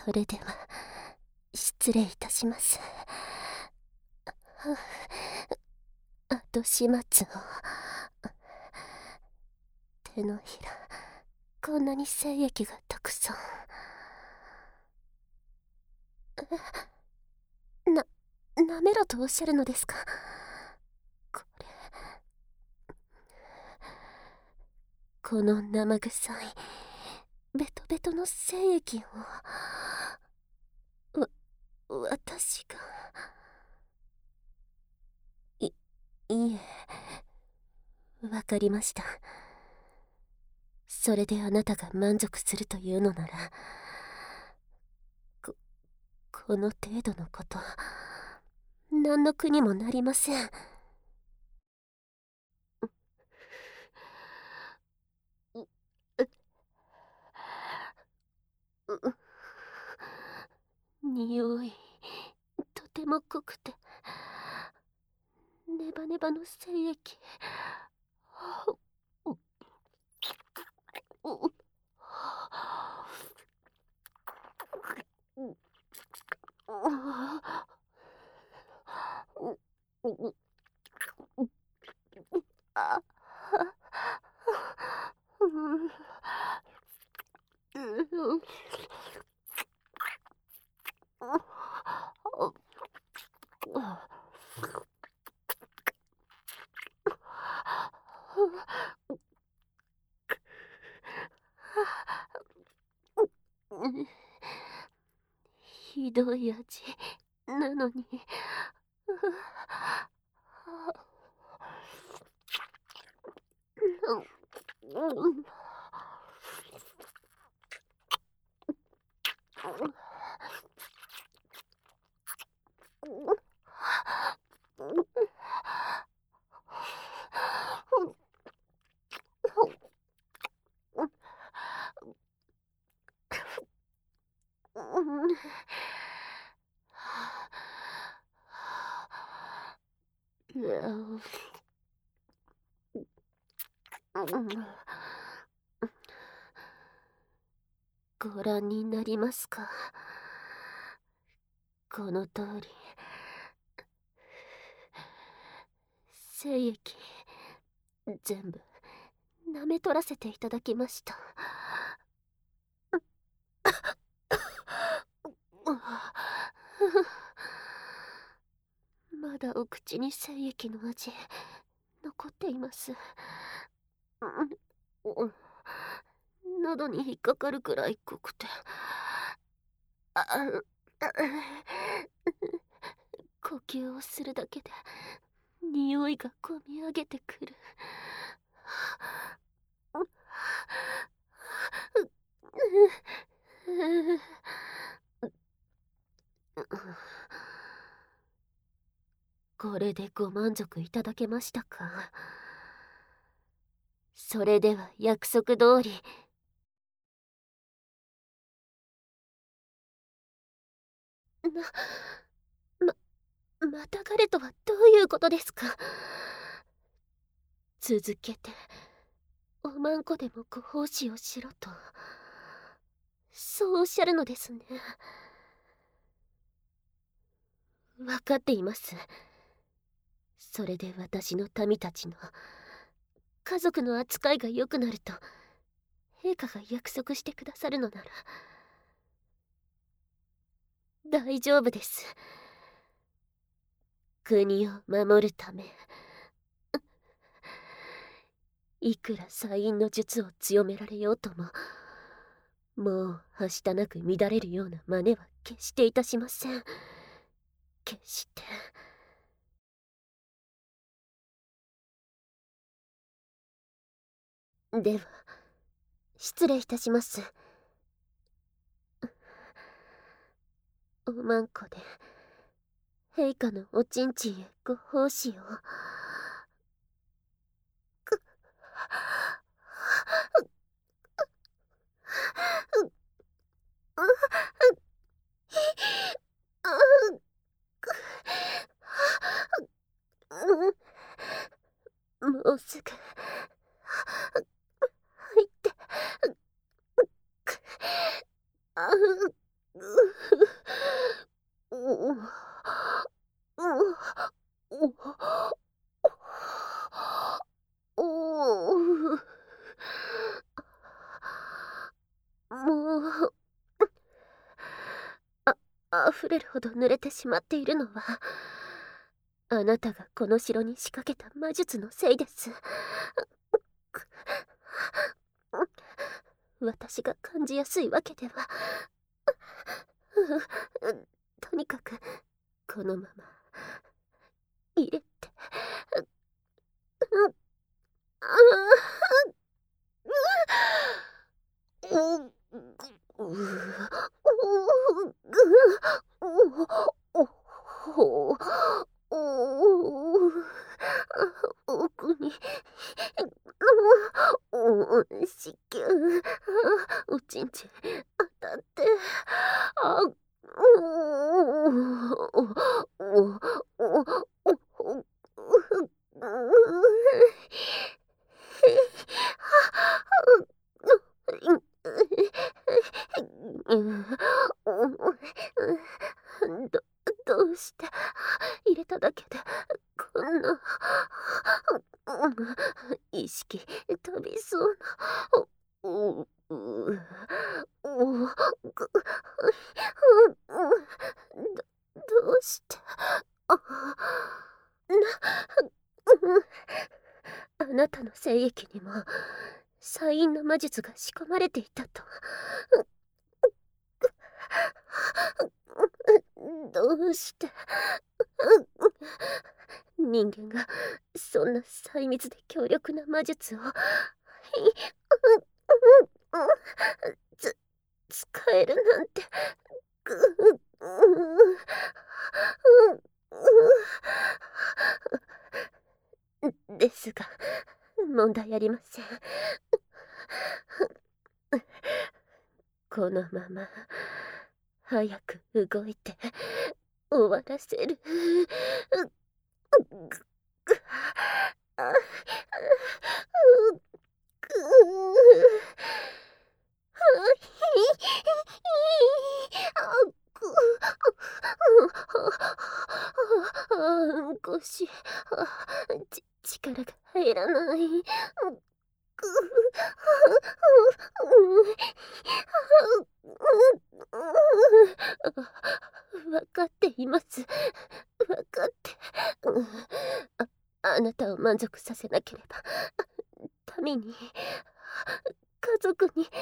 それでは失礼いたします。後始末を。手のひら、こんなに精液がたくさん。舐めろとおっしゃるのですか？この生臭いベトベトの精液を私が。いえ、わかりました。それであなたが満足するというのなら、この程度のこと、何の苦にもなりません。匂い、とても濃くて、ネバネバの精液。あひどい味なのに。ご覧になりますか？この通り、精液全部舐め取らせていただきました。まだお口に精液の味残っています。喉に引っかかるくらい濃くて、呼吸をするだけで匂いがこみ上げてくる。これでご満足いただけましたか？それでは約束通り。またがれとはどういうことですか？続けておまんこでもご奉仕をしろと、そうおっしゃるのですね。分かっています。それで私の民たちの家族の扱いが良くなると陛下が約束してくださるのなら大丈夫です。国を守るため、いくら西院の術を強められようとも、もうはしたなく乱れるような真似は決していたしません。決して。では失礼いたします。おまんこで陛下のおちんちんへご奉仕を。もうすぐ入って。 もう、溢れるほど濡れてしまっているのは、あなたがこの城に仕掛けた魔術のせいです。私が感じやすいわけでは。とにかく、このまま、入れて。奥に、子宮、おちんちん、当たって、あ、ど、どうして入れただけでこんな意識飛びそうな。どどうしてあなたの精液にもサインの魔術が仕込まれていたと。どうして人間がそんな細密で強力な魔術を使えるなんて。ですが問題ありません。このまま早く動いて終わらせる。腰、力が入らない。わかっています。わかって。あなたを満足させなければ、民に、家族に、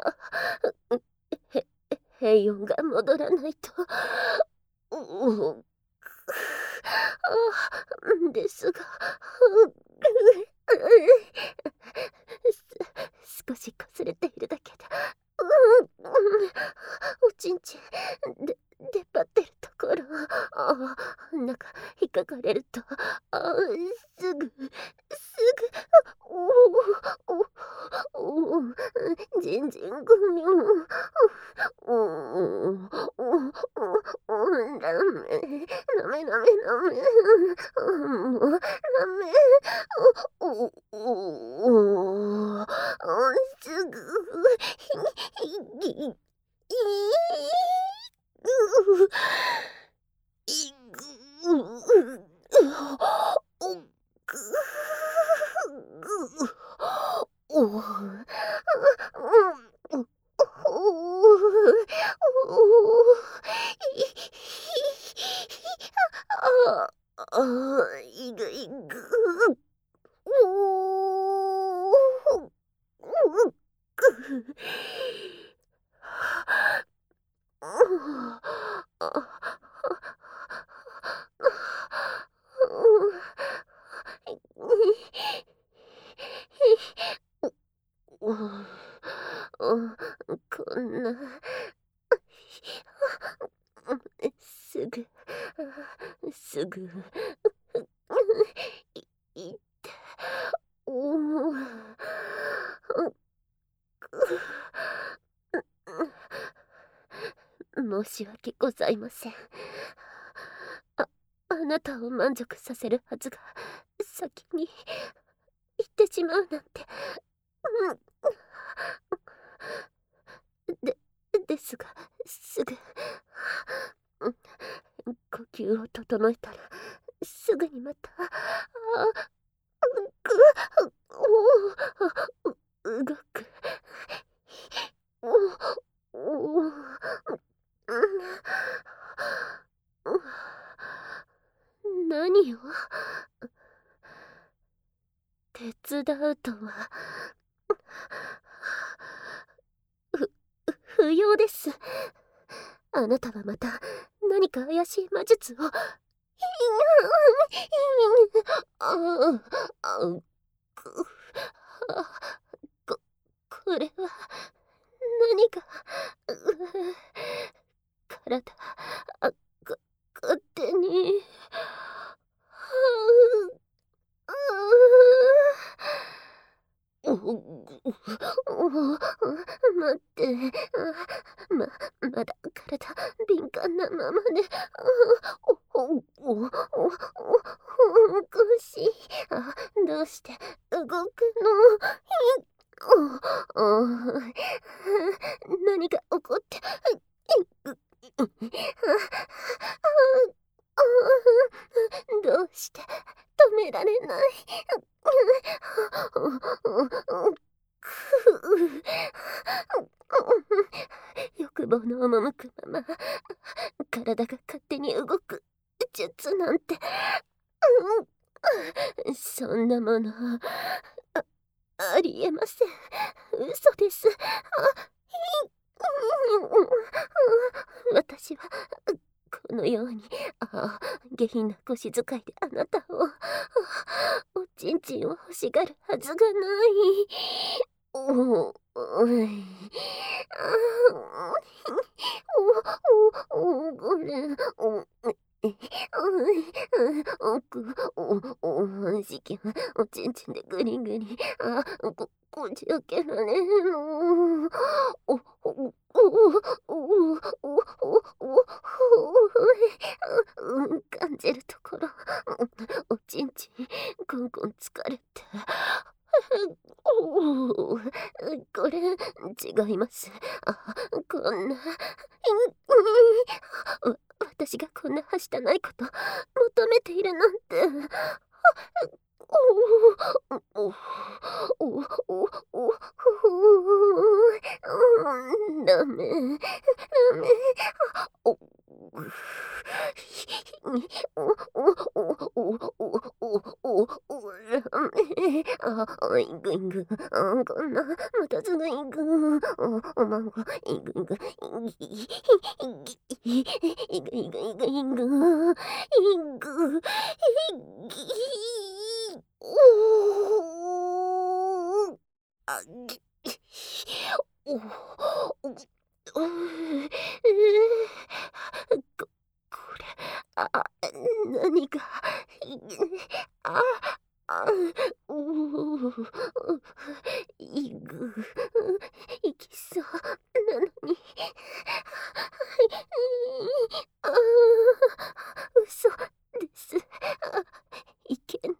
平穏が戻らないと。ですが、少しかすれているだけで、おちんちん出っ張ってるところ、なんか引っかかれると、すぐじんじんぐみょん、ダメ、ダメダメダメ、もうダメ、すぐ、いぐいぐ。こんなすぐすぐいって申し訳ございません。ああなたを満足させるはずが先に行ってしまうなんて。でですがすぐ呼吸を整えたらすぐにまた動く。何を手伝うとは不要です。あなたはまた何か怪しい魔術を。ここれは何か体勝手に待って、まだ体敏感なままで、腰、どうして動くの？何が起こって、どうして止められない。欲望の赴くまま体が勝手に動く術なんて、そんなものありえません。嘘です。私はこのように下品な腰使いであなたをおちんちんを欲しがるはずがない。ごめん。しきはおちんちんでグリグリ、こじ開けられんの。感じるところ、おちんちんコンコン疲れて。これ違います。こんな私がこんなはしたないこと求めているなんて。ダメ、ダメ。いぐいぐ、こんな、またすぐいぐ、おまんご、いぐいぐ、いぐいぐいぐいぐいぐ、いぐ、あぎ、お、これ、何が、あ、あ、いぐ、いきそうなのに、あ、嘘です。いけない。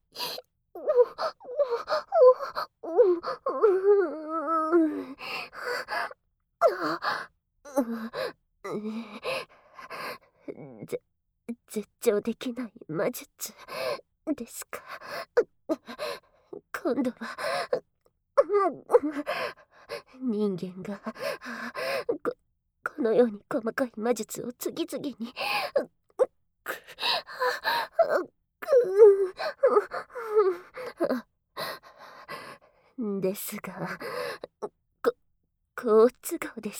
ぜ絶頂できない魔術ですか。今度は人間がこのように細かい魔術を次々にですがこ好都合です。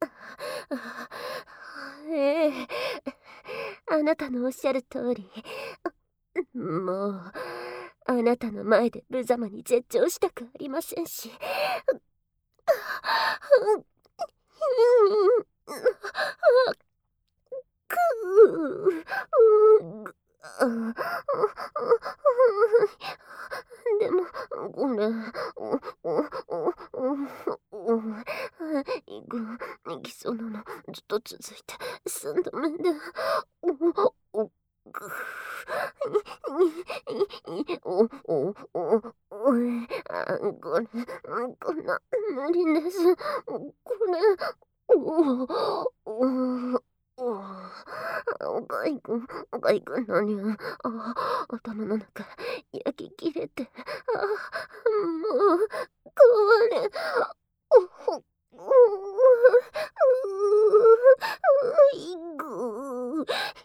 ええ、あなたのおっしゃる通り、もうあなたの前で無様に絶頂したくありませんし。でもこれいきそうなのずっと続いて3度目で。これこんな無理です。これ海軍、海軍何頭の中、焼き切れて、もう、壊れ、おほ、いぐ、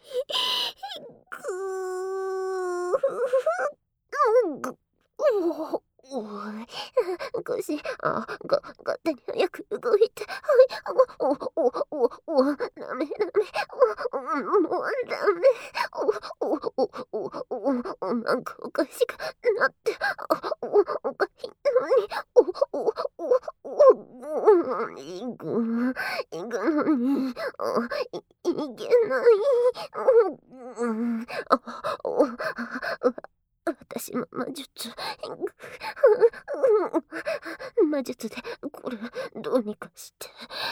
腰、勝手に早く動いて、はい、ダメ、もうダメ、なんかおかしくなって、おかしいのに、行くのに、いけない、私も魔術でこれどうにかして。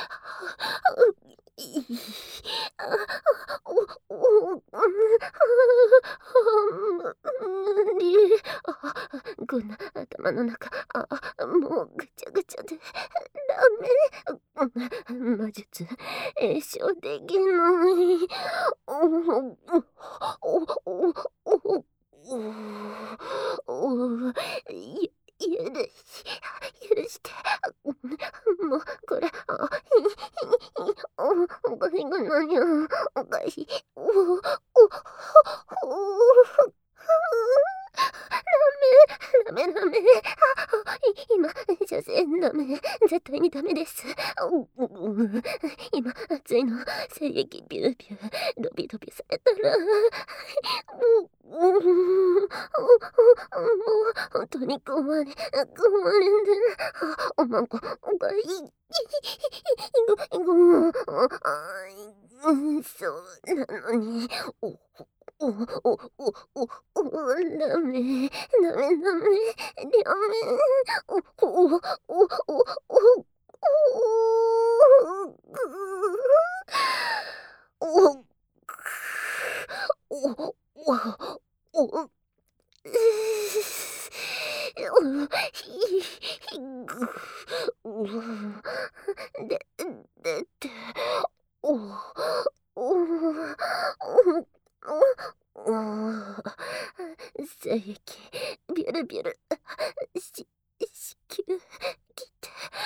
無理。こんな頭の中、もうぐちゃぐちゃでダメ。魔術詠唱できない。許して。もう、これ、おかしくないよ。おかしい。ダメ。今、射精ダメ。絶対にダメです。今、熱いの。精液ビュービュー。ドビドビされたら。もう、本当に壊れて。おまんこ、おかい。そうなのに。ダメ。でって、お精液、ビュルビュル、子宮、来て、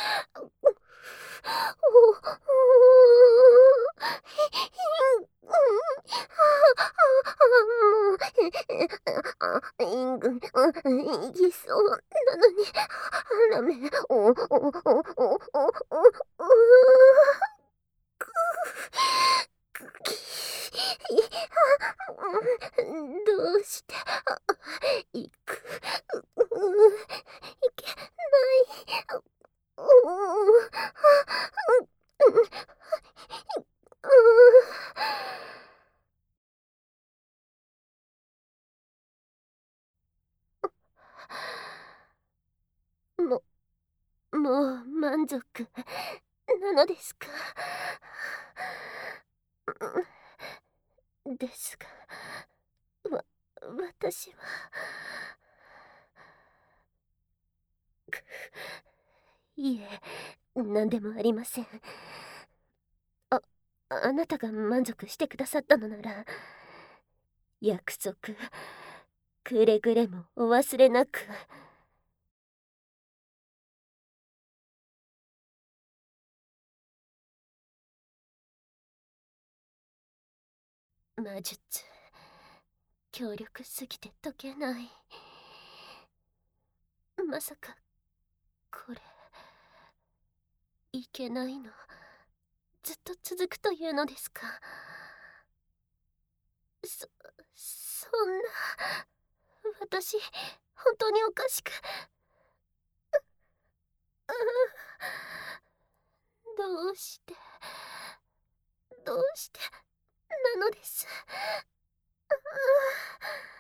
イング、行きそうなのに、ダメ、どうして、行く、いけない、もう満足なのですか？ですが、私は、いえ、何でもありません。あなたが満足してくださったのなら、約束、くれぐれもお忘れなく。魔術、強力すぎて解けない。まさか、これ、いけないの、ずっと続くというのですか？そんな、私、本当におかしく、どうして、どうして、なのです。